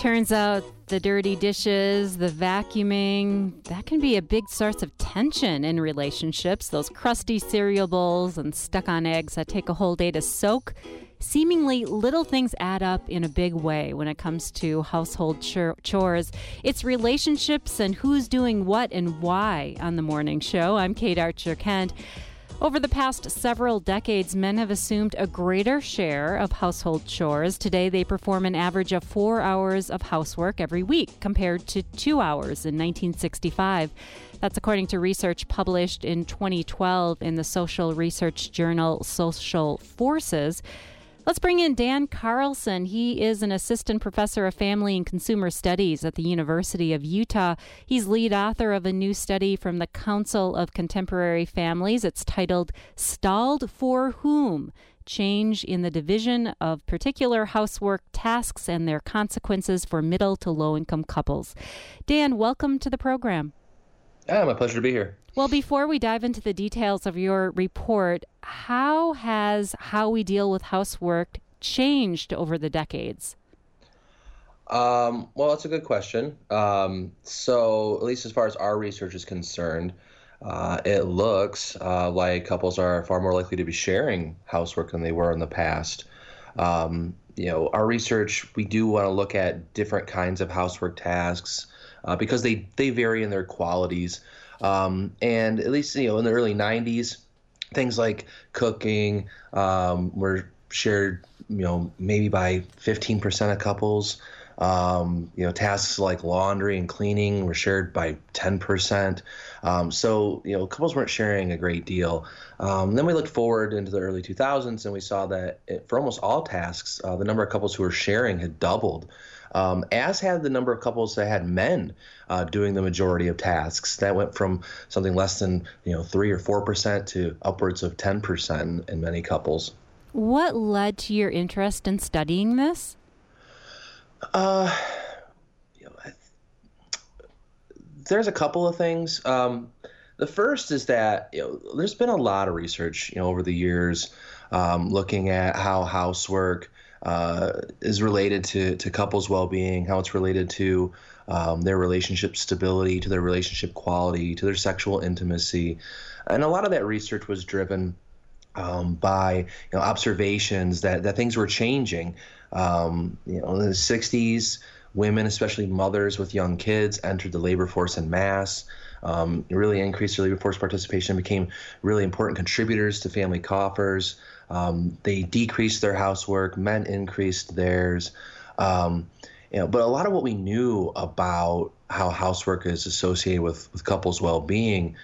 Turns out the dirty dishes, the vacuuming, that can be a big source of tension in relationships. Those crusty cereal bowls and stuck-on eggs that take a whole day to soak. Seemingly little things add up in a big way when it comes to household chores. It's relationships and who's doing what and why on the morning show. I'm Kate Archer-Kent. Over the past several decades, men have assumed a greater share of household chores. Today, they perform an average of 4 hours of housework every week, compared to 2 hours in 1965. That's according to research published in 2012 in the social research journal Social Forces. Let's bring in Dan Carlson. He is an assistant professor of family and consumer studies at the University of Utah. He's lead author of a new study from the Council of Contemporary Families. It's titled Stalled for Whom? Change in the Division of Particular Housework Tasks and Their Consequences for Middle to Low-Income Couples. Dan, welcome to the program. My pleasure to be here. Well, before we dive into the details of your report, how has how we deal with housework changed over the decades? Well, that's a good question. So at least as far as our research is concerned, it looks like couples are far more likely to be sharing housework than they were in the past. Our research, we do want to look at different kinds of housework tasks because they vary in their qualities. And at least, in the early 90s, things like cooking were shared, maybe by 15% of couples. Tasks like laundry and cleaning were shared by 10%. So couples weren't sharing a great deal. Then we looked forward into the early 2000s and we saw that for almost all tasks, the number of couples who were sharing had doubled. As had the number of couples that had men doing the majority of tasks. That went from something less than 3 or 4% to upwards of 10% in many couples. What led to your interest in studying this? There's a couple of things. The first is that there's been a lot of research over the years looking at how housework is related to couples' well-being, how it's related to their relationship stability, to their relationship quality, to their sexual intimacy. And a lot of that research was driven by observations that things were changing. In the 60s, women, especially mothers with young kids, entered the labor force en masse. Really increased their labor force participation, became really important contributors to family coffers. They decreased their housework, men increased theirs. But a lot of what we knew about how housework is associated with couples' well-being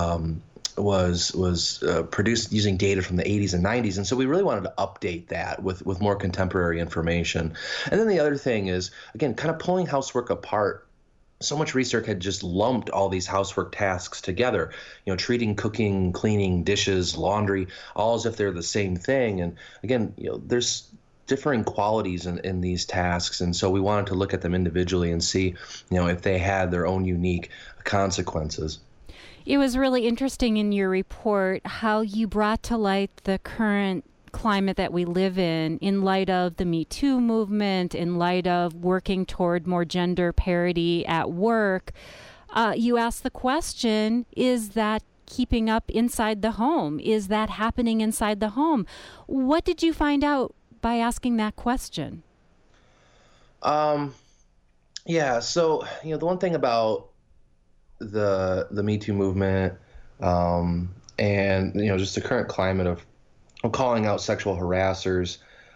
was produced using data from the 80s and 90s. And so we really wanted to update that with more contemporary information. And then the other thing is, again, kind of pulling housework apart. So much research had just lumped all these housework tasks together, treating cooking, cleaning, dishes, laundry, all as if they're the same thing. And again, there's differing qualities in these tasks. And so we wanted to look at them individually and see, if they had their own unique consequences. It was really interesting in your report how you brought to light the current climate that we live in light of the Me Too movement, in light of working toward more gender parity at work. You asked the question, is that keeping up inside the home? Is that happening inside the home? What did you find out by asking that question? So, the one thing about the Me Too movement and, just the current climate of calling out sexual harassers,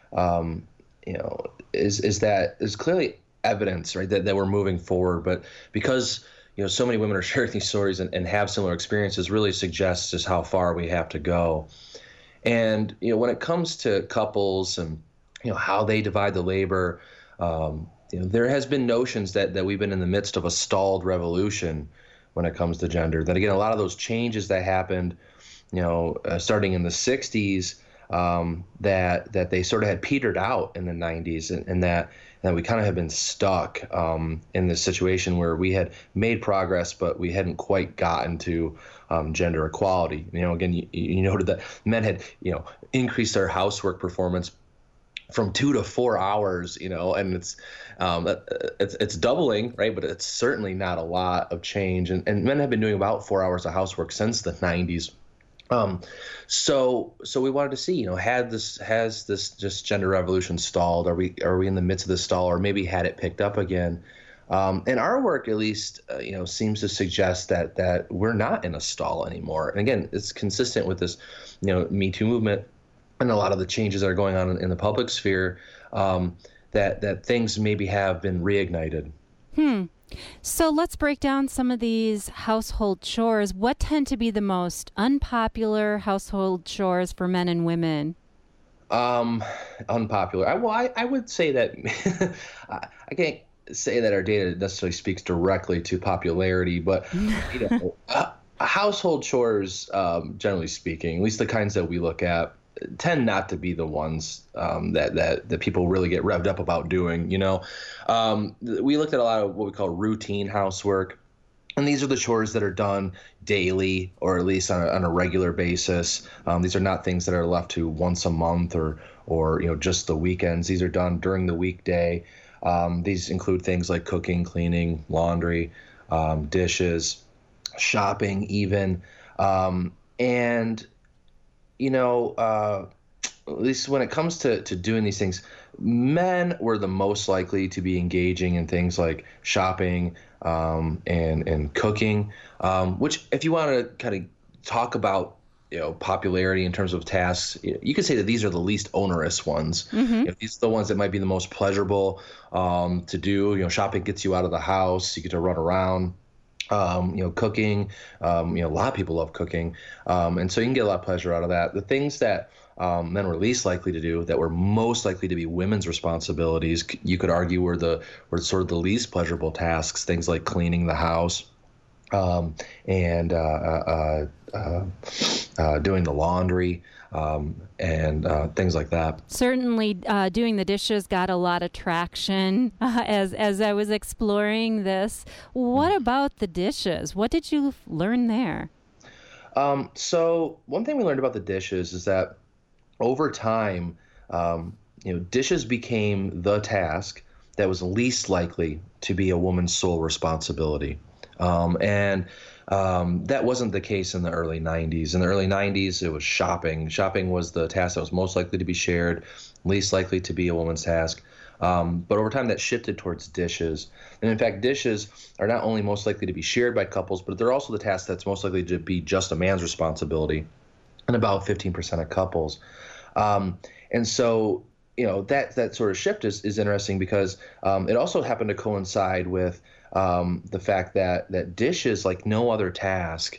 is that there's clearly evidence, right, that we're moving forward. But because, so many women are sharing these stories and have similar experiences, really suggests just how far we have to go. And, when it comes to couples and, how they divide the labor, there has been notions that we've been in the midst of a stalled revolution when it comes to gender. That, again, a lot of those changes that happened starting in the 60s, that they sort of had petered out in the 90s, and that we kind of have been stuck in this situation where we had made progress, but we hadn't quite gotten to gender equality. Again, you noted that men had increased their housework performance from 2 to 4 hours, and it's doubling, right? But it's certainly not a lot of change. And men have been doing about 4 hours of housework since the 90s. So we wanted to see, has this just gender revolution stalled? Are we in the midst of the stall, or maybe had it picked up again? And our work, at least, seems to suggest that we're not in a stall anymore. And again, it's consistent with this, Me Too movement and a lot of the changes that are going on in the public sphere, that things maybe have been reignited. So let's break down some of these household chores. What tend to be the most unpopular household chores for men and women? Unpopular. I would say that I can't say that our data necessarily speaks directly to popularity, but household chores, generally speaking, at least the kinds that we look at, tend not to be the ones that people really get revved up about doing. We looked at a lot of what we call routine housework, and these are the chores that are done daily, or at least on a regular basis. These are not things that are left to once a month or just the weekends. These are done during the weekday. These include things like cooking, cleaning, laundry, dishes, shopping, even, and at least when it comes to doing these things, men were the most likely to be engaging in things like shopping and cooking, which, if you want to kind of talk about popularity in terms of tasks, you could say that these are the least onerous ones. If these are the ones that might be the most pleasurable to do. Shopping gets you out of the house, you get to run around. Cooking, a lot of people love cooking. And so you can get a lot of pleasure out of that. The things that men were least likely to do, that were most likely to be women's responsibilities, you could argue were sort of the least pleasurable tasks, things like cleaning the house, and doing the laundry, and things like that. Certainly, doing the dishes got a lot of traction as I was exploring this. What about the dishes? What did you learn there? So one thing we learned about the dishes is that over time, dishes became the task that was least likely to be a woman's sole responsibility. That wasn't the case in the early 90s. In the early 90s, it was shopping. Shopping was the task that was most likely to be shared, least likely to be a woman's task. But over time, that shifted towards dishes. And in fact, dishes are not only most likely to be shared by couples, but they're also the task that's most likely to be just a man's responsibility, in about 15% of couples. And so, that sort of shift is interesting because it also happened to coincide with the fact that dishes, like no other task,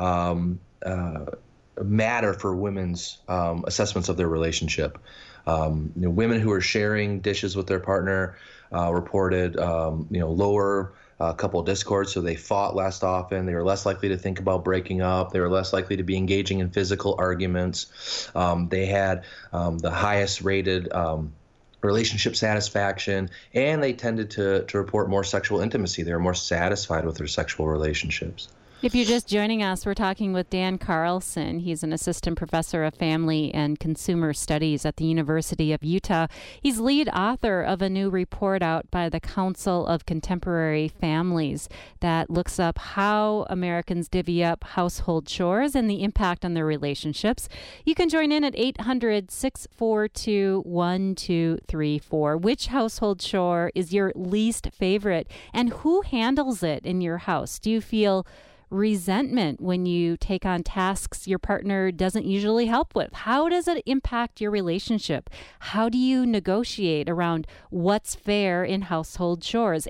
matter for women's assessments of their relationship. Women who are sharing dishes with their partner reported lower couple discord, so they fought less often. They were less likely to think about breaking up. They were less likely to be engaging in physical arguments. They had the highest rated relationship satisfaction, and they tended to report more sexual intimacy. They were more satisfied with their sexual relationships. If you're just joining us, we're talking with Dan Carlson. He's an assistant professor of family and consumer studies at the University of Utah. He's lead author of a new report out by the Council of Contemporary Families that looks up how Americans divvy up household chores and the impact on their relationships. You can join in at 800-642-1234. Which household chore is your least favorite, and who handles it in your house? Do you feel resentment when you take on tasks your partner doesn't usually help with? How does it impact your relationship? How do you negotiate around what's fair in household chores?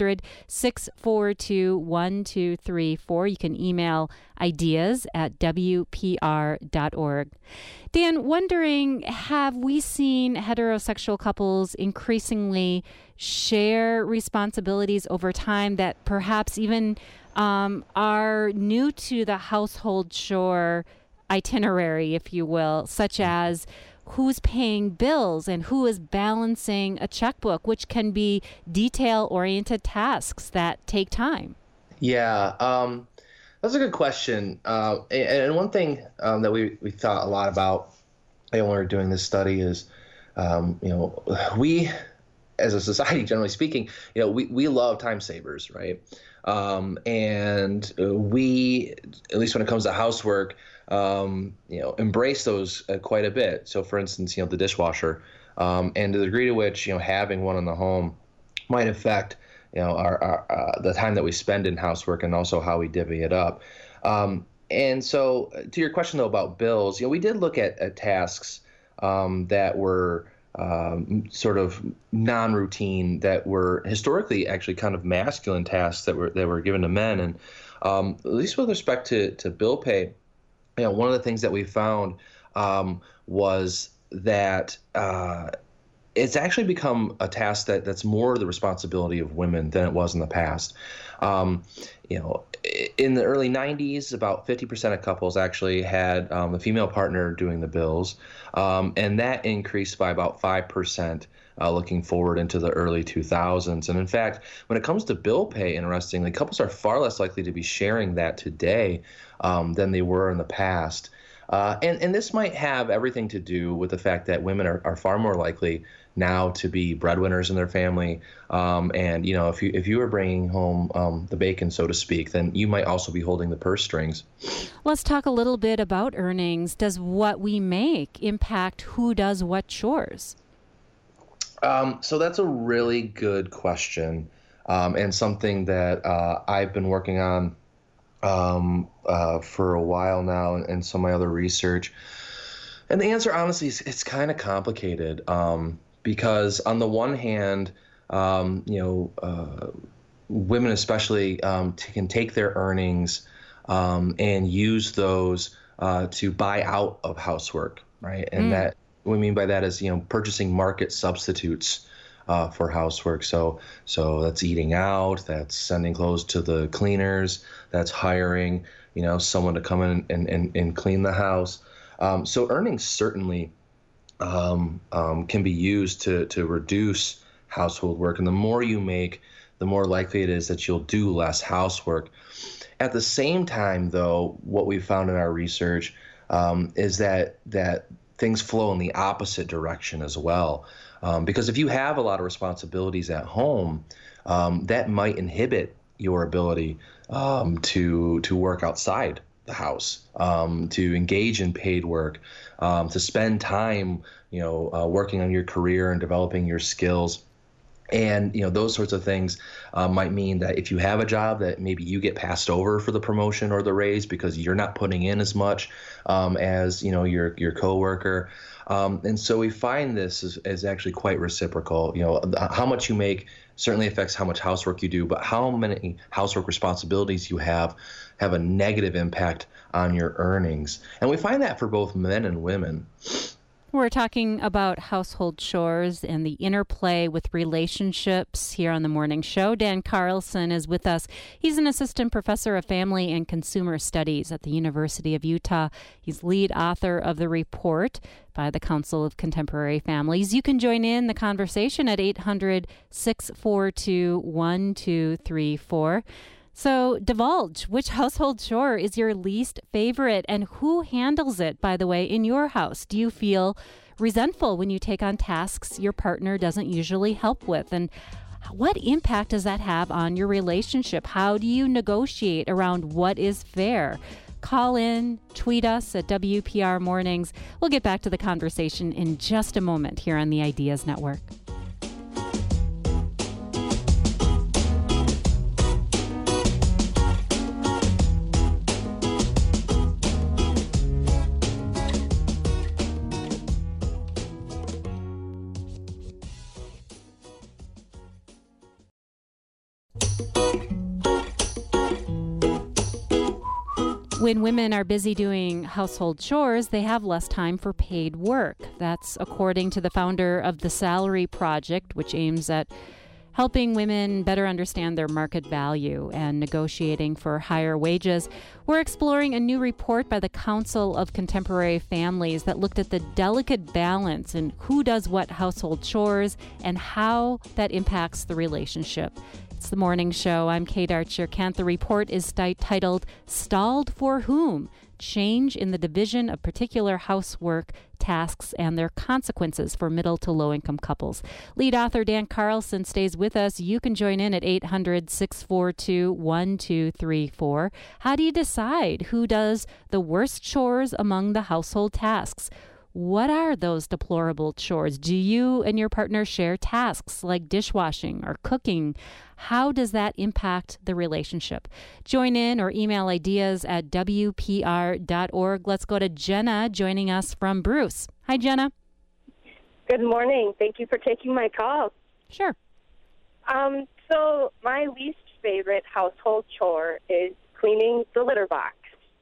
800-642-1234. You can email ideas at WPR.org. Dan, wondering, have we seen heterosexual couples increasingly share responsibilities over time that perhaps even are new to the household chore itinerary, if you will, such as who's paying bills and who is balancing a checkbook, which can be detail-oriented tasks that take time? Yeah, that's a good question. And one thing that we thought a lot about when we were doing this study is we as a society, generally speaking, we love time savers, right? And we, at least when it comes to housework, embrace those quite a bit. So, for instance, the dishwasher, and to the degree to which having one in the home might affect our the time that we spend in housework and also how we divvy it up. And so, to your question though about bills, we did look at tasks that were sort of non-routine, that were historically actually kind of masculine tasks that were given to men. And at least with respect to bill pay, one of the things that we found was that it's actually become a task that's more the responsibility of women than it was in the past. In the early 90s, about 50% of couples actually had the female partner doing the bills, and that increased by about 5% looking forward into the early 2000s. And in fact, when it comes to bill pay, interestingly, couples are far less likely to be sharing that today than they were in the past. And this might have everything to do with the fact that women are far more likely now to be breadwinners in their family. And if you were bringing home the bacon, so to speak, then you might also be holding the purse strings. Let's talk a little bit about earnings. Does what we make impact who does what chores? So that's a really good question, and something that I've been working on for a while now, and some of my other research. And the answer, honestly, is it's kind of complicated, because on the one hand, women especially can take their earnings and use those to buy out of housework, right? And that, what we mean by that is purchasing market substitutes for housework. So that's eating out, that's sending clothes to the cleaners, that's hiring someone to come in and clean the house. So earnings certainly can be used to reduce household work, and the more you make, the more likely it is that you'll do less housework. At the same time, though, what we found in our research is that things flow in the opposite direction as well. Because if you have a lot of responsibilities at home, that might inhibit your ability to work outside the house, to engage in paid work, to spend time, working on your career and developing your skills. And, those sorts of things might mean that if you have a job, that maybe you get passed over for the promotion or the raise because you're not putting in as much as, your coworker. And so we find this is actually quite reciprocal. How much you make certainly affects how much housework you do, but how many housework responsibilities you have a negative impact on your earnings. And we find that for both men and women. We're talking about household chores and the interplay with relationships here on The Morning Show. Dan Carlson is with us. He's an assistant professor of family and consumer studies at the University of Utah. He's lead author of the report by the Council of Contemporary Families. You can join in the conversation at 800-642-1234. So divulge, which household chore is your least favorite, and who handles it, by the way, in your house? Do you feel resentful when you take on tasks your partner doesn't usually help with? And what impact does that have on your relationship? How do you negotiate around what is fair? Call in, tweet us at WPR Mornings. We'll get back to the conversation in just a moment here on the Ideas Network. When women are busy doing household chores, they have less time for paid work. That's according to the founder of the Salary Project, which aims at helping women better understand their market value and negotiating for higher wages. We're exploring a new report by the Council of Contemporary Families that looked at the delicate balance in who does what household chores and how that impacts the relationship. It's The Morning Show. I'm Kate Archer-Kent. The report is titled Stalled for Whom? Change in the Division of Particular Housework tasks and their consequences for middle to low-income couples. Lead author Dan Carlson stays with us. You can join in at 800-642-1234. How do you decide who does the worst chores among the household tasks? What are those deplorable chores? Do you and your partner share tasks like dishwashing or cooking? How does that impact the relationship? Join in or email ideas at WPR.org. Let's go to Jenna joining us from Bruce. Hi, Jenna. Good morning. Thank you for taking my call. Sure. So my least favorite household chore is cleaning the litter box.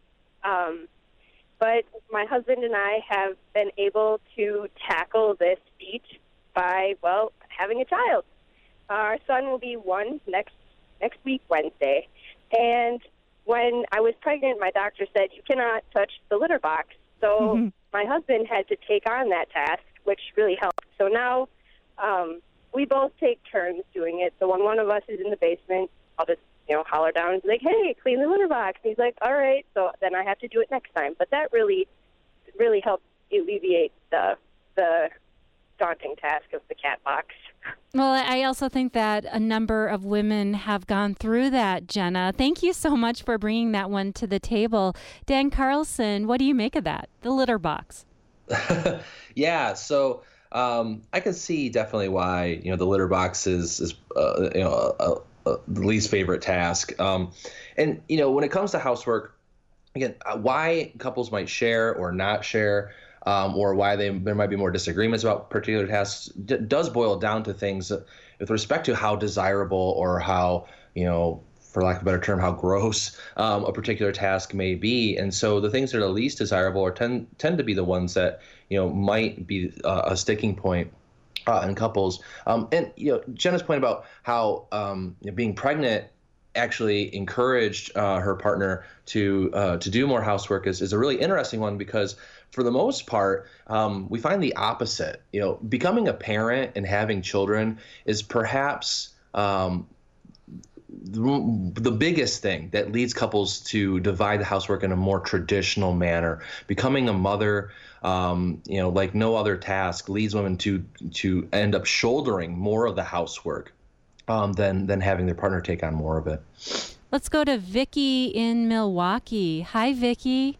But my husband and I have been able to tackle this feat by, having a child. Our son will be 1 next week, Wednesday. And when I was pregnant, my doctor said, you cannot touch the litter box. So my husband had to take on that task, which really helped. So now we both take turns doing it. So when one of us is in the basement, I'll just holler down and be like, hey, clean the litter box. And he's like, all right. So then I have to do it next time. But that really helps alleviate the daunting task of the cat box. Well, I also think that a number of women have gone through that, Jenna. Thank you so much for bringing that one to the table. Dan Carlson, what do you make of that, the litter box? Yeah, so I can see definitely why the litter box is the least favorite task. And when it comes to housework, again, why couples might share or not share, or why there might be more disagreements about particular tasks, does boil down to things with respect to how desirable or how, for lack of a better term, how gross a particular task may be. And so the things that are least desirable or tend to be the ones that, might be a sticking point in couples. And Jenna's point about how being pregnant actually encouraged her partner to do more housework is a really interesting one, because for the most part, we find the opposite. Becoming a parent and having children is perhaps the biggest thing that leads couples to divide the housework in a more traditional manner. Becoming a mother, like no other task, leads women to end up shouldering more of the housework than having their partner take on more of it. Let's go to Vicki in Milwaukee. Hi, Vicki.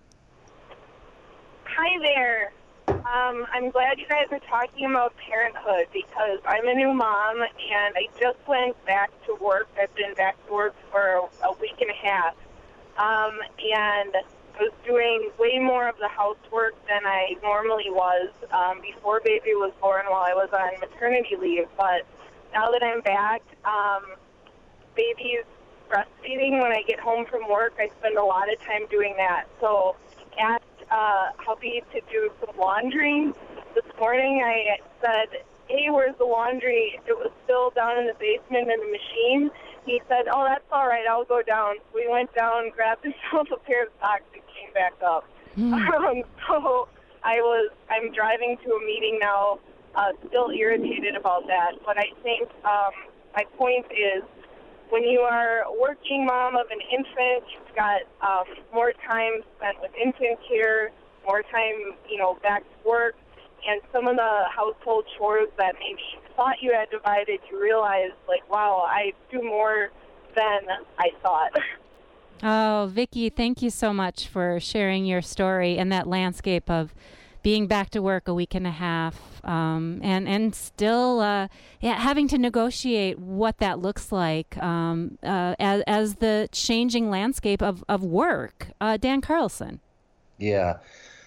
Hi there. I'm glad you guys are talking about parenthood, because I'm a new mom and I just went back to work. I've been back to work for a week and a half. And I was doing way more of the housework than I normally was before baby was born while I was on maternity leave. But now that I'm back, baby's breastfeeding. When I get home from work, I spend a lot of time doing that. So asked hubby to do some laundry. This morning I said, hey, where's the laundry? It was still down in the basement in the machine. He said, oh, that's all right, I'll go down. So we went down, grabbed himself a pair of socks, and came back up. So I'm driving to a meeting now, still irritated about that. But I think my point is, when you are a working mom of an infant, you've got more time spent with infant care, more time, back to work, and some of the household chores that maybe you thought you had divided, you realize, wow, I do more than I thought. Oh, Vicki, thank you so much for sharing your story and that landscape of being back to work a week and a half, and still having to negotiate what that looks like as the changing landscape of work. Dan Carlson. Yeah.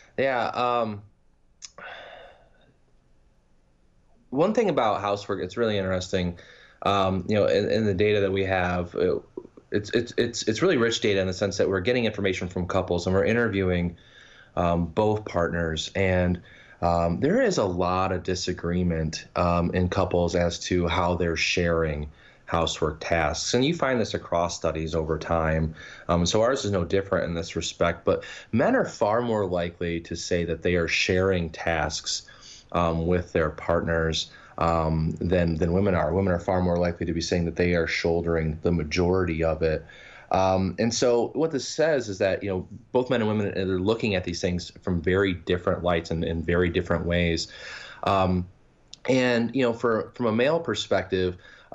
One thing about housework, it's really interesting. In the data that we have, it's really rich data in the sense that we're getting information from couples and we're interviewing both partners, and there is a lot of disagreement in couples as to how they're sharing housework tasks. And you find this across studies over time. So ours is no different in this respect. But men are far more likely to say that they are sharing tasks with their partners than women are. Women are far more likely to be saying that they are shouldering the majority of it. And so what this says is that, both men and women are looking at these things from very different lights and in very different ways. From a male perspective,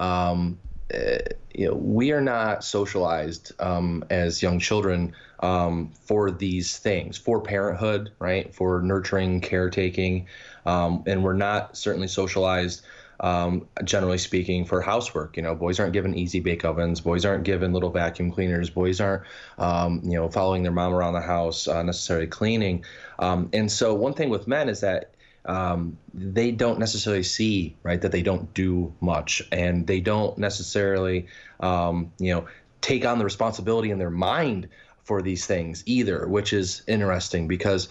we are not socialized as young children for these things, for parenthood, right? For nurturing, caretaking, and we're not certainly socialized, generally speaking, for housework. Boys aren't given easy bake ovens. Boys aren't given little vacuum cleaners. Boys aren't, following their mom around the house, necessarily cleaning. And so one thing with men is that they don't necessarily see, right, that they don't do much, and they don't necessarily, take on the responsibility in their mind for these things either, which is interesting because,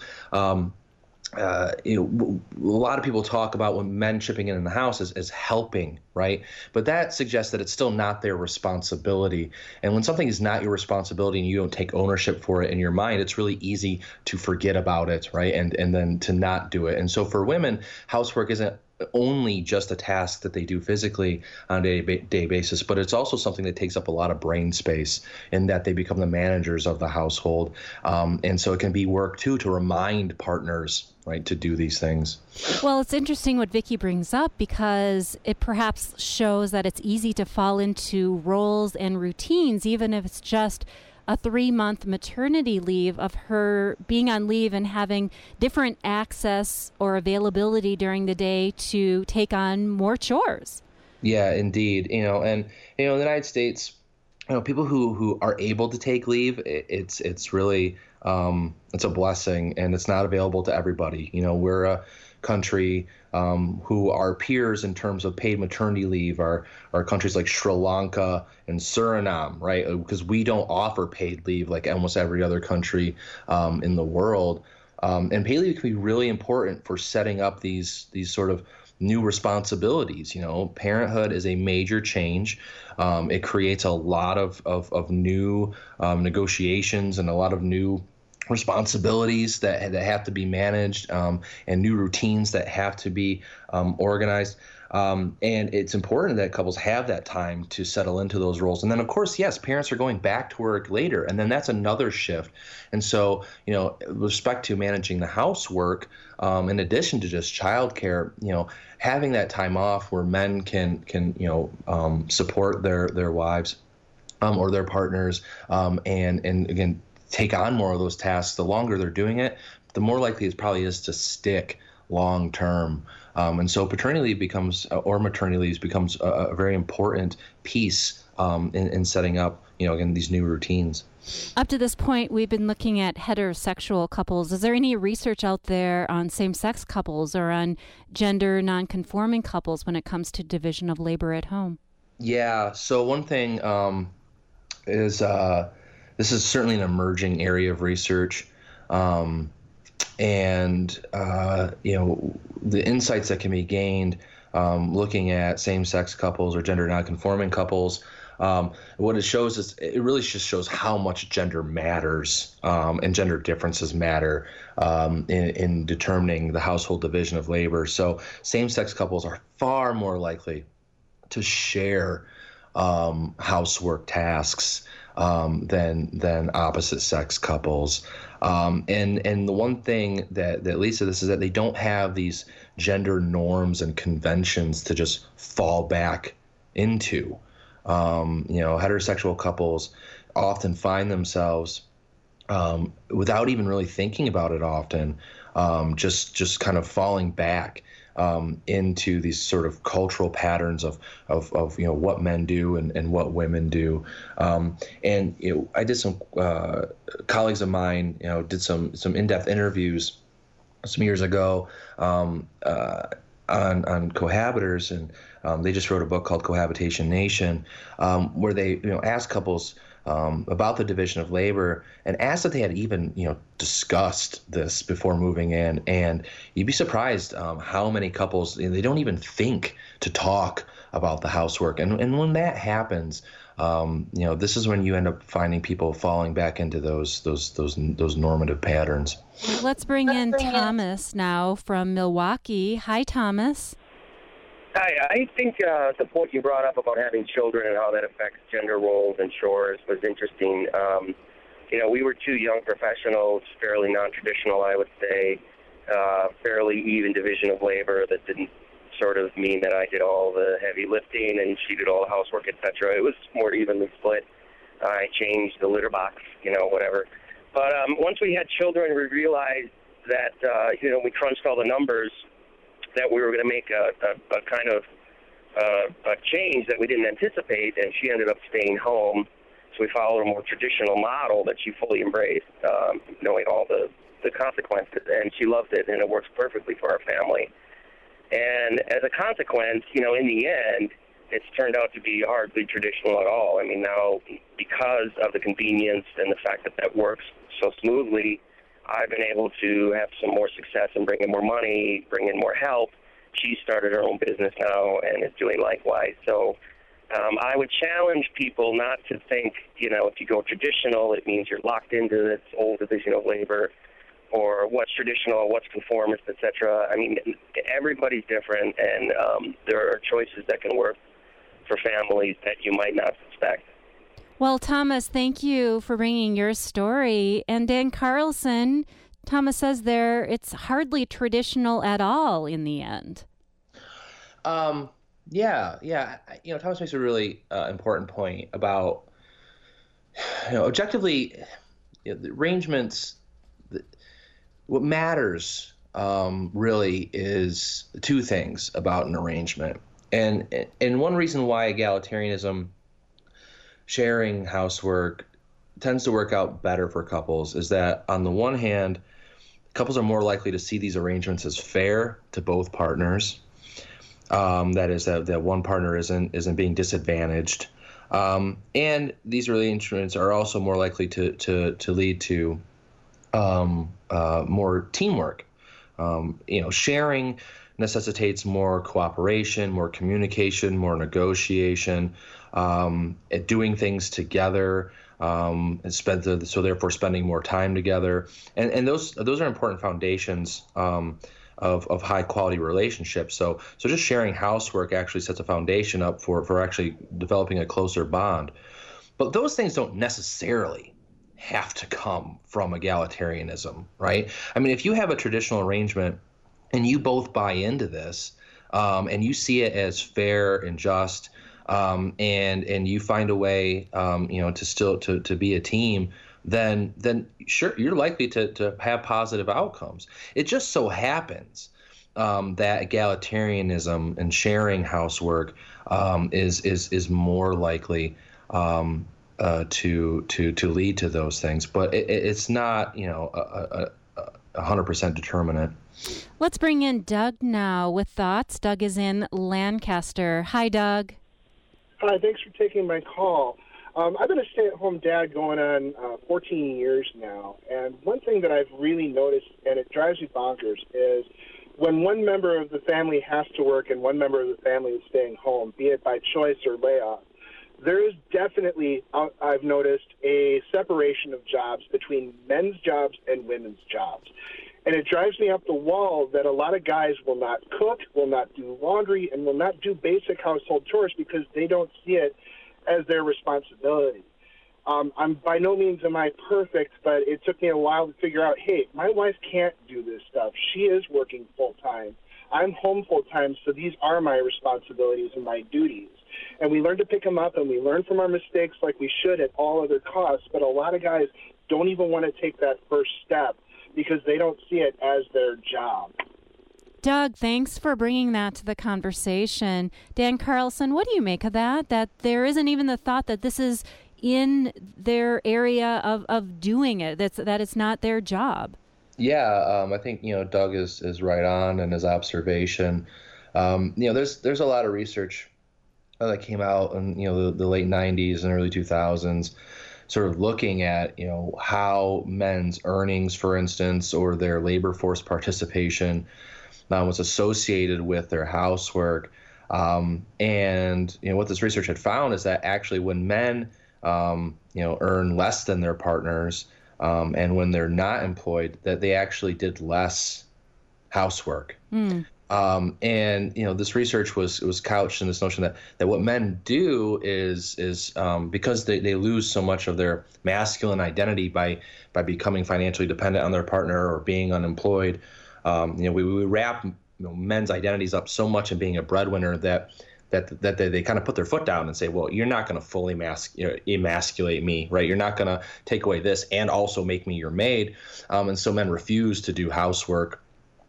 a lot of people talk about when men chipping in the house as helping, right? But that suggests that it's still not their responsibility. And when something is not your responsibility and you don't take ownership for it in your mind, it's really easy to forget about it, right? And then to not do it. And so for women, housework isn't only just a task that they do physically on a day-to-day basis, but it's also something that takes up a lot of brain space in that they become the managers of the household. And so it can be work, too, to remind partners, right, to do these things. Well, it's interesting what Vicki brings up because it perhaps shows that it's easy to fall into roles and routines, even if it's just a 3-month maternity leave of her being on leave and having different access or availability during the day to take on more chores. Yeah, indeed. In the United States, people who are able to take leave, it's really it's a blessing, and it's not available to everybody. We're a country who our peers in terms of paid maternity leave are countries like Sri Lanka and Suriname, right? Because we don't offer paid leave like almost every other country in the world. And paid leave can be really important for setting up these sort of new responsibilities. Parenthood is a major change. It creates a lot of new negotiations and a lot of new responsibilities that have to be managed, and new routines that have to be organized. And it's important that couples have that time to settle into those roles. And then, of course, yes, parents are going back to work later, and then that's another shift. And so, with respect to managing the housework, in addition to just childcare, having that time off where men can support their wives or their partners, and again, take on more of those tasks, the longer they're doing it, the more likely it probably is to stick long term. And so paternity leave becomes, or maternity leave becomes a very important piece in setting up, again, these new routines. Up to this point, we've been looking at heterosexual couples. Is there any research out there on same-sex couples or on gender non-conforming couples when it comes to division of labor at home? Yeah. So one thing is this is certainly an emerging area of research. The insights that can be gained looking at same-sex couples or gender non-conforming couples, what it shows is it really just shows how much gender matters, and gender differences matter in determining the household division of labor. So same-sex couples are far more likely to share housework tasks than opposite sex couples. And the one thing that Lisa, this is that they don't have these gender norms and conventions to just fall back into. Heterosexual couples often find themselves without even really thinking about it often, just kind of falling back into these sort of cultural patterns of what men do and what women do. I did some colleagues of mine, did some in-depth interviews some years ago on cohabitors, and they just wrote a book called Cohabitation Nation, where they asked couples about the division of labor and asked if they had even discussed this before moving in. And you'd be surprised how many couples, they don't even think to talk about the housework. And when that happens, this is when you end up finding people falling back into those normative patterns. Let's bring in Thomas now from Milwaukee. Hi, Thomas. I think the point you brought up about having children and how that affects gender roles and chores was interesting. We were two young professionals, fairly non-traditional, I would say, fairly even division of labor that didn't sort of mean that I did all the heavy lifting and she did all the housework, etc. It was more evenly split. I changed the litter box, whatever. But once we had children, we realized that, we crunched all the numbers, that we were going to make a kind of a change that we didn't anticipate, and she ended up staying home. So we followed a more traditional model that she fully embraced, knowing all the consequences, and she loved it, and it works perfectly for our family. And as a consequence, in the end, it's turned out to be hardly traditional at all. I mean, now, because of the convenience and the fact that that works so smoothly, I've been able to have some more success in bringing more money, bringing more help. She started her own business now and is doing likewise. So I would challenge people not to think, if you go traditional, it means you're locked into this old division of labor, or what's traditional, what's conformist, etc. I mean, everybody's different, and there are choices that can work for families that you might not suspect. Well, Thomas, thank you for bringing your story. And Dan Carlson, Thomas says there it's hardly traditional at all in the end. Yeah. Thomas makes a really important point about, objectively, the arrangements. What matters really is two things about an arrangement, and one reason why egalitarianism, sharing housework, tends to work out better for couples is that, on the one hand, couples are more likely to see these arrangements as fair to both partners. That is, that one partner isn't being disadvantaged, and these arrangements are also more likely to lead to more teamwork. Sharing necessitates more cooperation, more communication, more negotiation, doing things together, so therefore spending more time together, and those are important foundations of high quality relationships. So just sharing housework actually sets a foundation up for actually developing a closer bond. But those things don't necessarily have to come from egalitarianism, right? I mean, if you have a traditional arrangement and you both buy into this, and you see it as fair and just, and you find a way, to still to be a team, then sure, you're likely to have positive outcomes. It just so happens that egalitarianism and sharing housework is more likely to lead to those things, but it's not, a 100% determinant. Let's bring in Doug now with thoughts. Doug is in Lancaster. Hi, Doug. Hi, thanks for taking my call. I've been a stay-at-home dad going on 14 years now, and one thing that I've really noticed, and it drives me bonkers, is when one member of the family has to work and one member of the family is staying home, be it by choice or layoff, there is definitely, I've noticed, a separation of jobs between men's jobs and women's jobs. And it drives me up the wall that a lot of guys will not cook, will not do laundry, and will not do basic household chores because they don't see it as their responsibility. I'm by no means am I perfect, but it took me a while to figure out, hey, my wife can't do this stuff. She is working full-time. I'm home full-time, so these are my responsibilities and my duties. And we learn to pick them up, and we learn from our mistakes like we should at all other costs, but a lot of guys don't even want to take that first step because they don't see it as their job. Doug, thanks for bringing that to the conversation. Dan Carlson, what do you make of that? That there isn't even the thought that this is in their area of doing it, that it's not their job. Yeah, I think, Doug is right on in his observation. There's a lot of research that came out in, the late 90s and early 2000s, sort of looking at, how men's earnings, for instance, or their labor force participation was associated with their housework. And what this research had found is that actually when men, earn less than their partners, and when they're not employed, that they actually did less housework. And this research was couched in this notion that what men do is because they lose so much of their masculine identity by becoming financially dependent on their partner or being unemployed. We wrap men's identities up so much in being a breadwinner that they kind of put their foot down and say, well, you're not going to fully emasculate me, right? You're not going to take away this and also make me your maid. And so men refuse to do housework,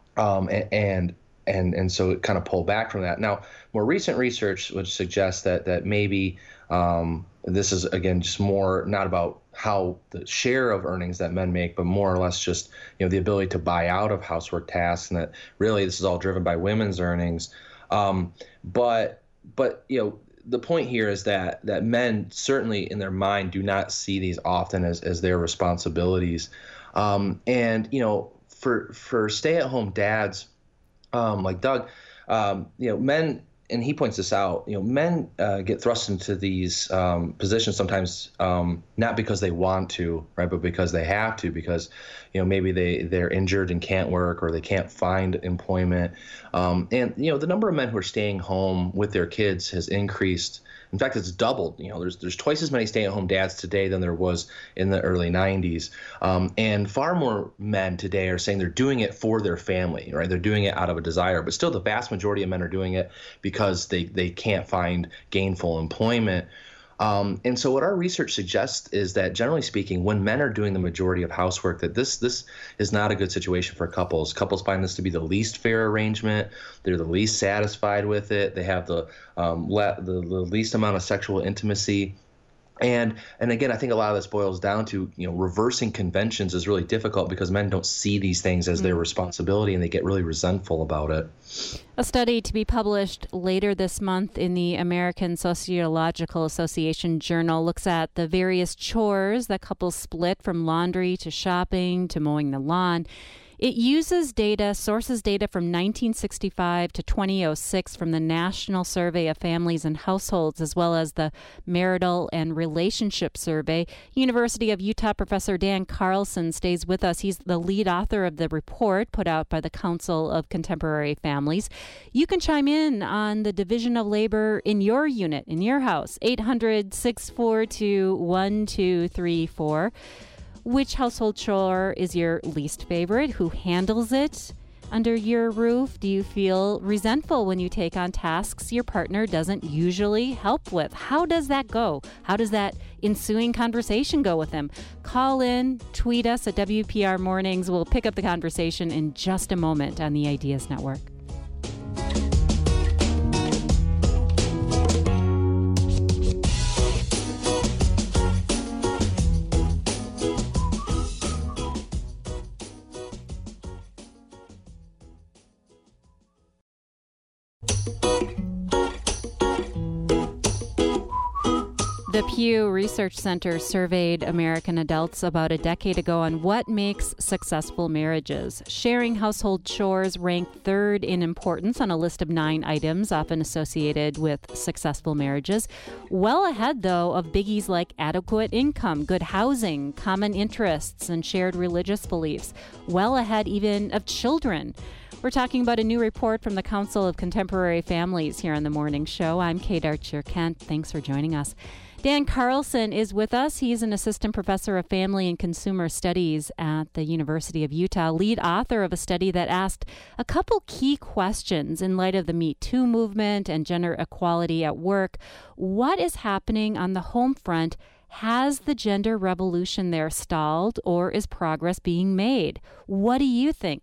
and so it kind of pulled back from that. Now, more recent research would suggest that maybe this is, again, just more not about how the share of earnings that men make, but more or less just the ability to buy out of housework tasks, and that really this is all driven by women's earnings. But the point here is that men certainly in their mind do not see these often as their responsibilities, and for stay-at-home dads like Doug, men, and he points this out, men get thrust into these positions sometimes not because they want to, right, but because they have to, because maybe they're injured and can't work, or they can't find employment, and the number of men who are staying home with their kids has increased. In fact, it's doubled. There's twice as many stay-at-home dads today than there was in the early 90s. And far more men today are saying they're doing it for their family, right? They're doing it out of a desire. But still, the vast majority of men are doing it because they can't find gainful employment. And so what our research suggests is that, generally speaking, when men are doing the majority of housework, that this is not a good situation for couples. Couples find this to be the least fair arrangement. They're the least satisfied with it. They have the least amount of sexual intimacy. And again, I think a lot of this boils down to, reversing conventions is really difficult because men don't see these things as their responsibility, and they get really resentful about it. A study to be published later this month in the American Sociological Association Journal looks at the various chores that couples split, from laundry to shopping to mowing the lawn. It sources data from 1965 to 2006 from the National Survey of Families and Households, as well as the Marital and Relationship Survey. University of Utah professor Dan Carlson stays with us. He's the lead author of the report put out by the Council of Contemporary Families. You can chime in on the division of labor in your unit, in your house, 800-642-1234. Which household chore is your least favorite? Who handles it under your roof? Do you feel resentful when you take on tasks your partner doesn't usually help with? How does that go? How does that ensuing conversation go with them? Call in, tweet us at WPR Mornings. We'll pick up the conversation in just a moment on the Ideas Network. The Pew Research Center surveyed American adults about a decade ago on what makes successful marriages. Sharing household chores ranked third in importance on a list of 9 items often associated with successful marriages. Well ahead, though, of biggies like adequate income, good housing, common interests, and shared religious beliefs. Well ahead even of children. We're talking about a new report from the Council of Contemporary Families here on The Morning Show. I'm Kate Archer-Kent. Thanks for joining us. Dan Carlson is with us. He's an assistant professor of family and consumer studies at the University of Utah, lead author of a study that asked a couple key questions in light of the Me Too movement and gender equality at work. What is happening on the home front? Has the gender revolution there stalled, or is progress being made? What do you think?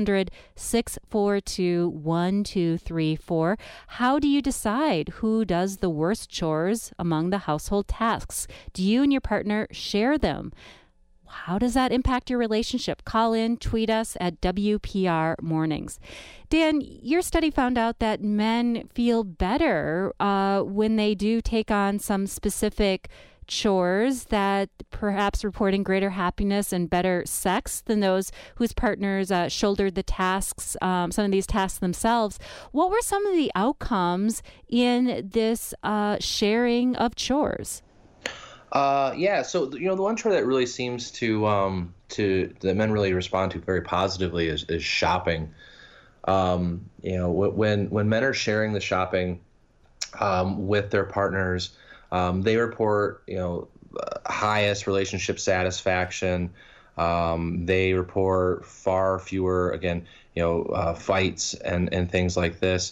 800-642-1234. How do you decide who does the worst chores among the household tasks? Do you and your partner share them? How does that impact your relationship? Call in, tweet us at WPR Mornings. Dan, your study found out that men feel better when they do take on some specific chores, that perhaps reporting greater happiness and better sex than those whose partners shouldered the tasks, some of these tasks themselves. What were some of the outcomes in this sharing of chores? So the one chore that really seems to that men really respond to very positively is shopping. When men are sharing the shopping with their partners, they report, highest relationship satisfaction. They report far fewer, again, fights and things like this.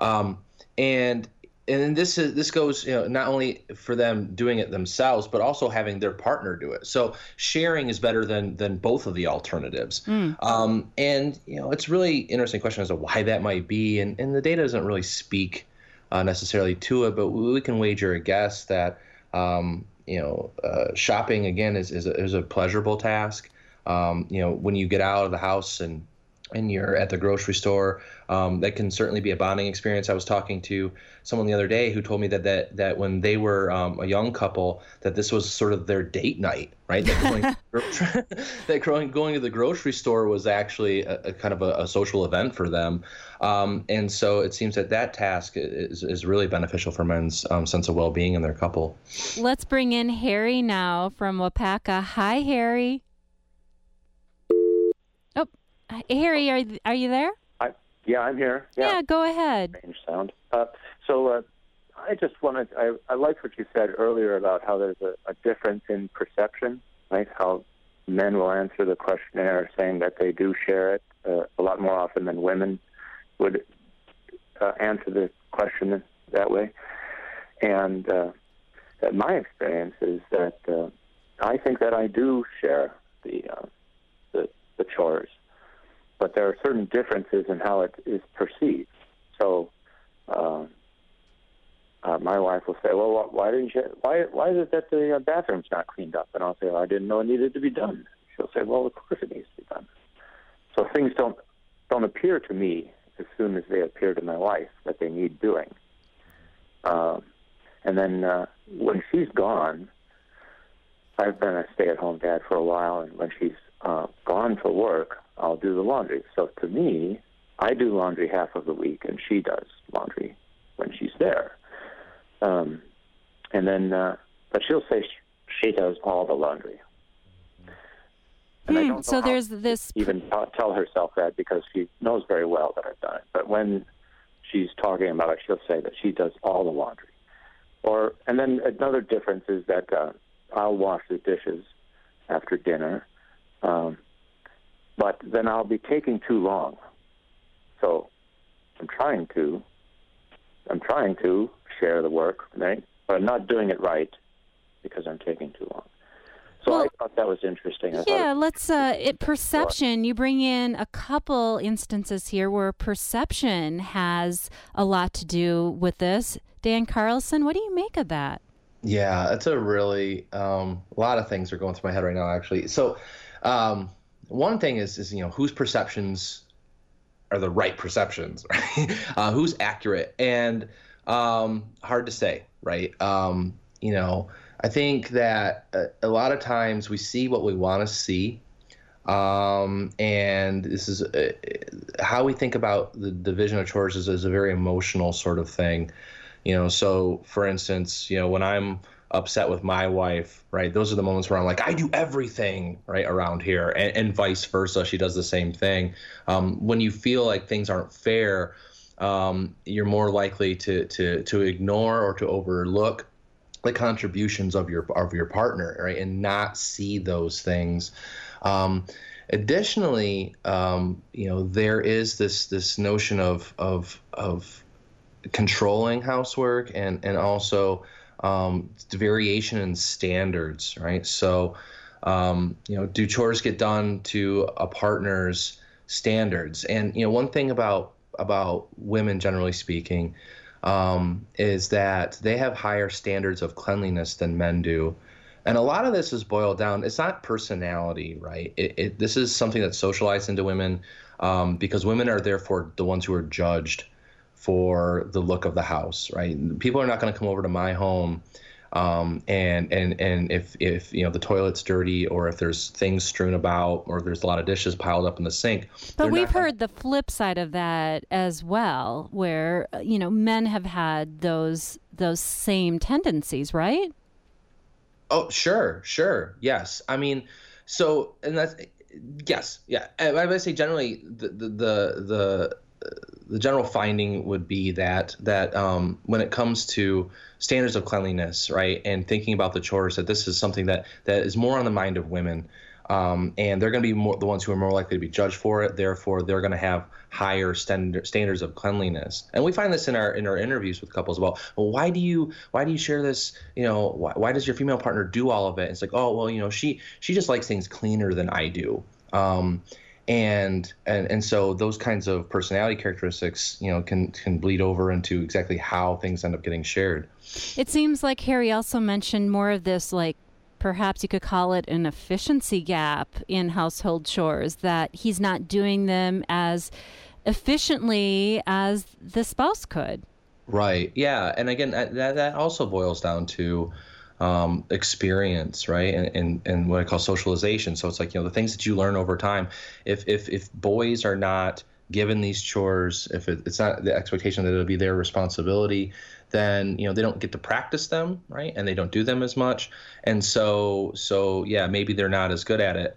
And this goes, not only for them doing it themselves, but also having their partner do it. So sharing is better than both of the alternatives. It's really interesting question as to why that might be. And the data doesn't really speak necessarily to it, but we can wager a guess that, shopping, again, is a pleasurable task. When you get out of the house and you're at the grocery store, that can certainly be a bonding experience. I was talking to someone the other day who told me that when they were a young couple, that this was sort of their date night, right? That going to the grocery store was actually a kind of a social event for them. And so it seems that task is really beneficial for men's sense of well-being in their couple. Let's bring in Harry now from Wapaka. Hi, Harry. Oh, Harry, are you there? Yeah, I'm here. Yeah, go ahead. Strange sound. I just wanted, I liked what you said earlier about how there's a difference in perception, right? How men will answer the questionnaire saying that they do share it a lot more often than women would answer the question that way. And my experience is that I think that I do share the chores, but there are certain differences in how it is perceived. So my wife will say, "Well, why didn't you? Why is it that the bathroom's not cleaned up?" And I'll say, "I didn't know it needed to be done." She'll say, "Well, of course it needs to be done." So things don't appear to me as soon as they appear to my wife that they need doing. And then when she's gone, I've been a stay-at-home dad for a while, and when she's gone for work, I'll do the laundry. So to me, I do laundry half of the week, and she does laundry when she's there. But she'll say she does all the laundry. And I don't know there's this even tell herself that, because she knows very well that I've done it. But when she's talking about it, she'll say that she does all the laundry. And then another difference is that I'll wash the dishes after dinner, but then I'll be taking too long. So I'm trying to share the work, right? But I'm not doing it right because I'm taking too long. So I thought that was interesting. Perception, you bring in a couple instances here where perception has a lot to do with this. Dan Carlson, what do you make of that? Yeah, that's a really, a lot of things are going through my head right now, actually. So one thing is whose perceptions are the right perceptions, right? Who's accurate? And hard to say, right? I think that a lot of times we see what we want to see, and this is how we think about the division of chores is a very emotional sort of thing. So for instance, when I'm upset with my wife, right, those are the moments where I'm like, I do everything right around here, and vice versa. She does the same thing. When you feel like things aren't fair, you're more likely to ignore or to overlook the contributions of your partner, right, and not see those things. Additionally, there is this notion of controlling housework and also variation in standards, right? So, do chores get done to a partner's standards? And one thing about women, generally speaking, is that they have higher standards of cleanliness than men do. And a lot of this is boiled down. It's not personality, right? This is something that's socialized into women because women are therefore the ones who are judged for the look of the house, right? People are not going to come over to my home and if the toilet's dirty, or if there's things strewn about, or there's a lot of dishes piled up in the sink. But we've heard the flip side of that as well, where men have had those same tendencies, right? Oh, sure, yes. I mean, so, and that's yes, yeah. I would say generally the the general finding would be that when it comes to standards of cleanliness, right, and thinking about the chores, that this is something that is more on the mind of women, and they're going to be the ones who are more likely to be judged for it. Therefore, they're going to have higher standards of cleanliness. And we find this in our interviews with couples about, well, why do you share this? Why does your female partner do all of it? It's like, oh, well, she just likes things cleaner than I do. And so those kinds of personality characteristics, can bleed over into exactly how things end up getting shared. It seems like Harry also mentioned more of this, like perhaps you could call it an efficiency gap in household chores, that he's not doing them as efficiently as the spouse could. Right. Yeah. And again, that also boils down to experience, right? And what I call socialization. So it's like, the things that you learn over time. If boys are not given these chores, if it's not the expectation that it'll be their responsibility, then, they don't get to practice them, right? And they don't do them as much. And so yeah, maybe they're not as good at it.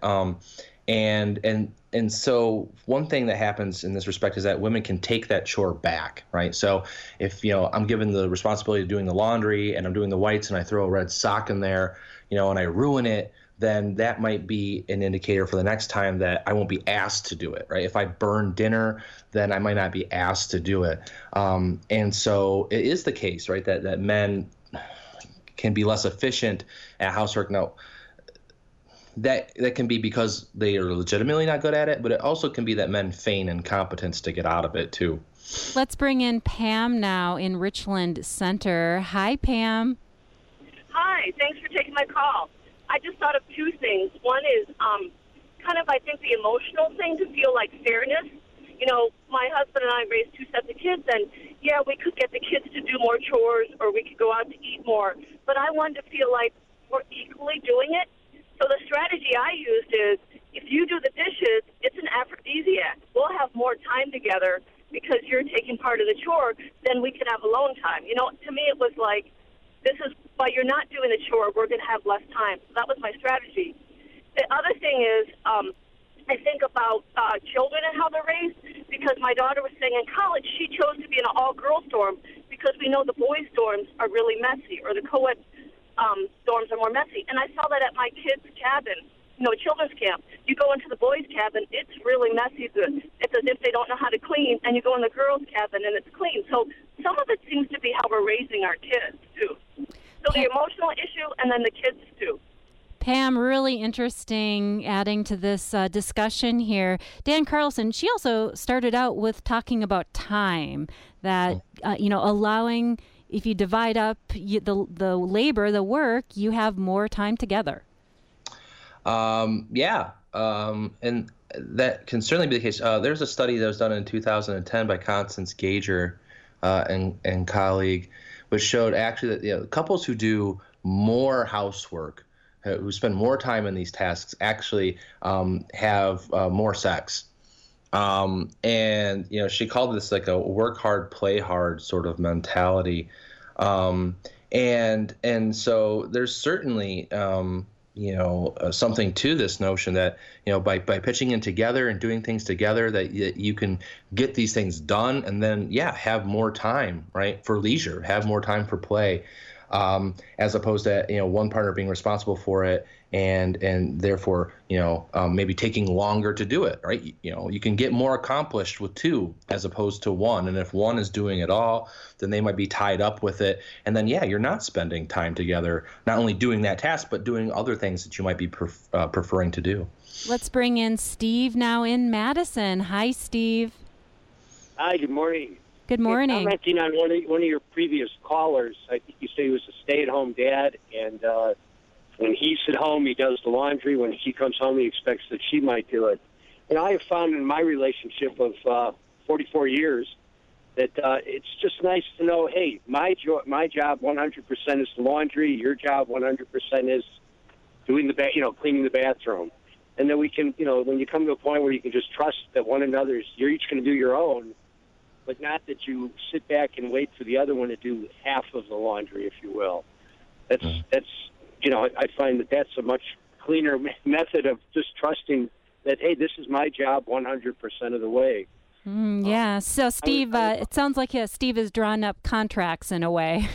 And so one thing that happens in this respect is that women can take that chore back, right? So if, I'm given the responsibility of doing the laundry and I'm doing the whites and I throw a red sock in there, and I ruin it, then that might be an indicator for the next time that I won't be asked to do it, right? If I burn dinner, then I might not be asked to do it. And so it is the case, right, that men can be less efficient at housework. Now, that can be because they are legitimately not good at it, but it also can be that men feign incompetence to get out of it too. Let's bring in Pam now in Richland Center. Hi, Pam. Hi, thanks for taking my call. I just thought of two things. One is kind of, I think, the emotional thing, to feel like fairness. My husband and I raised two sets of kids, and yeah, we could get the kids to do more chores or we could go out to eat more, but I wanted to feel like we're equally doing it. So the strategy I used is, if you do the dishes, it's an aphrodisiac. We'll have more time together because you're taking part of the chore, then we can have alone time. To me it was like, while you're not doing the chore, we're going to have less time. So that was my strategy. The other thing is, I think about children and how they're raised, because my daughter was saying in college she chose to be in an all-girls dorm because we know the boys' dorms are really messy, or the co-ed dorms are more messy. And I saw that at my kids' cabin, children's camp. You go into the boys' cabin, it's really messy. It's as if they don't know how to clean, and you go in the girls' cabin and it's clean. So some of it seems to be how we're raising our kids, too. So the emotional issue, and then the kids, too. Pam, really interesting adding to this discussion here. Dan Carlson, she also started out with talking about time, that, allowing, if you divide up the labor, the work, you have more time together. Yeah. And that can certainly be the case. There's a study that was done in 2010 by Constance Gager and colleague, which showed actually that couples who do more housework, who spend more time in these tasks, actually have more sex. And she called this like a work hard, play hard sort of mentality. And so there's certainly something to this notion that by pitching in together and doing things together, that you can get these things done, and then have more time, right, for leisure, have more time for play, as opposed to one partner being responsible for it and therefore maybe taking longer to do it, right? You can get more accomplished with two as opposed to one, and if one is doing it all, then they might be tied up with it, and then you're not spending time together, not only doing that task but doing other things that you might be preferring to do. Let's bring in Steve now in Madison. Hi, Steve. Hi, good morning. Good morning. Commenting on one of your previous callers, I think you said he was a stay-at-home dad, and when he's at home, he does the laundry. When she comes home, he expects that she might do it. And I have found in my relationship of 44 years that it's just nice to know, hey, my job 100% is the laundry. Your job 100% is doing cleaning the bathroom. And then we can, when you come to a point where you can just trust that one another's, you're each going to do your own, but not that you sit back and wait for the other one to do half of the laundry, if you will. That's I find that that's a much cleaner method of just trusting that, hey, this is my job 100% of the way. Yeah. So, Steve, it sounds like Steve has drawn up contracts in a way.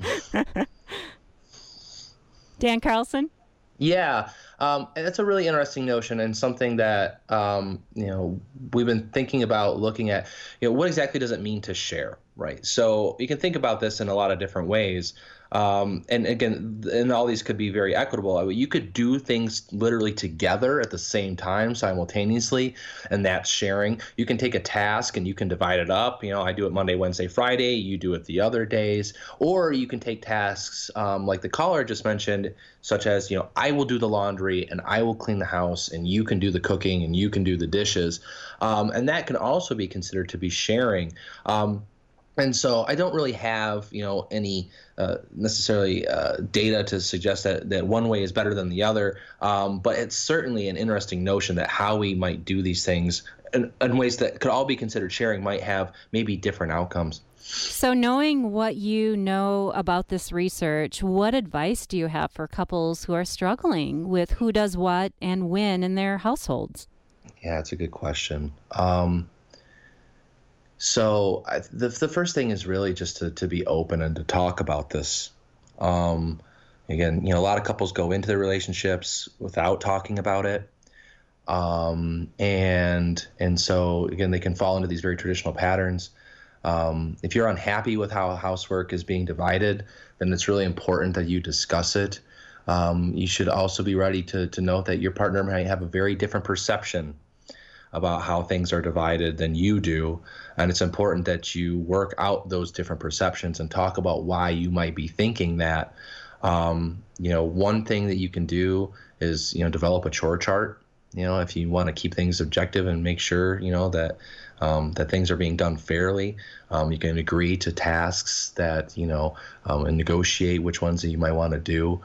Dan Carlson? Yeah, that's a really interesting notion and something that, we've been thinking about looking at, what exactly does it mean to share, right? So you can think about this in a lot of different ways. And again, and all these could be very equitable. You could do things literally together at the same time, simultaneously, and that's sharing. You can take a task and you can divide it up. I do it Monday, Wednesday, Friday. You do it the other days. Or you can take tasks like the caller just mentioned, such as, I will do the laundry and I will clean the house and you can do the cooking and you can do the dishes. And that can also be considered to be sharing. And so I don't really have, any necessarily data to suggest that one way is better than the other. But it's certainly an interesting notion that how we might do these things in ways that could all be considered sharing might have maybe different outcomes. So knowing what you know about this research, what advice do you have for couples who are struggling with who does what and when in their households? Yeah, it's a good question. So the first thing is really just to be open and to talk about this. Again, a lot of couples go into their relationships without talking about it. And so, again, they can fall into these very traditional patterns. If you're unhappy with how housework is being divided, then it's really important that you discuss it. You should also be ready to note that your partner might have a very different perception about how things are divided than you do. And it's important that you work out those different perceptions and talk about why you might be thinking that. One thing that you can do is, develop a chore chart. If you want to keep things objective and make sure, that things are being done fairly, you can agree to tasks that, and negotiate which ones that you might want to do.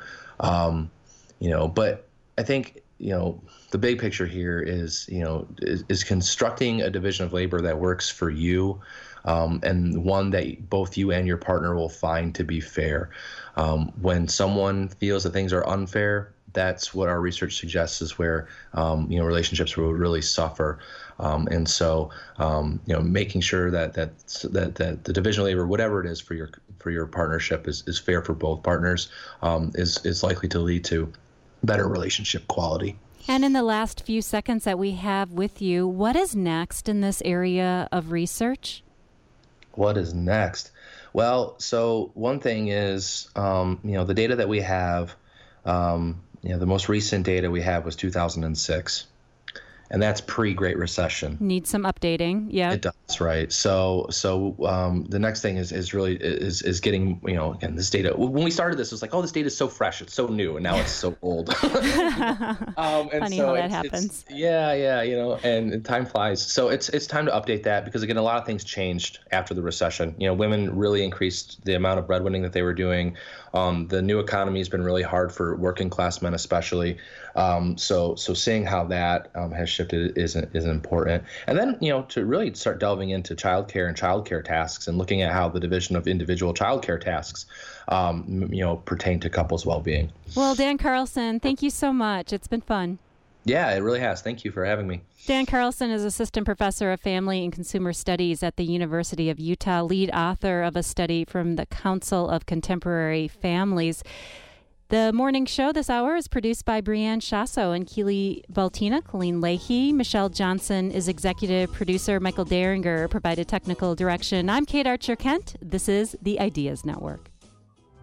But I think, the big picture here is constructing a division of labor that works for you, and one that both you and your partner will find to be fair. When someone feels that things are unfair, that's what our research suggests is where relationships will really suffer. And so making sure that the division of labor, whatever it is for your partnership, is fair for both partners, is likely to lead to better relationship quality. And in the last few seconds that we have with you, what is next in this area of research? What is next? Well, so one thing is, the data that we have, the most recent data we have was 2006. And that's pre-Great Recession. Needs some updating, yeah. It does, right? So the next thing is really getting, again, this data. When we started this, it was like, oh, this data is so fresh, it's so new, and now it's so old. And funny so how that happens. And time flies. So it's time to update that because, again, a lot of things changed after the recession. Women really increased the amount of breadwinning that they were doing. The new economy has been really hard for working class men, especially. So seeing how that has shifted is important. And then, to really start delving into childcare and childcare tasks and looking at how the division of individual childcare tasks, pertain to couples' well-being. Well, Dan Carlson, thank you so much. It's been fun. Yeah, it really has. Thank you for having me. Dan Carlson is Assistant Professor of Family and Consumer Studies at the University of Utah, lead author of a study from the Council of Contemporary Families. The morning show this hour is produced by Brianne Shasso and Keely Baltina, Colleen Leahy. Michelle Johnson is executive producer. Michael Deringer provided technical direction. I'm Kate Archer-Kent. This is the Ideas Network.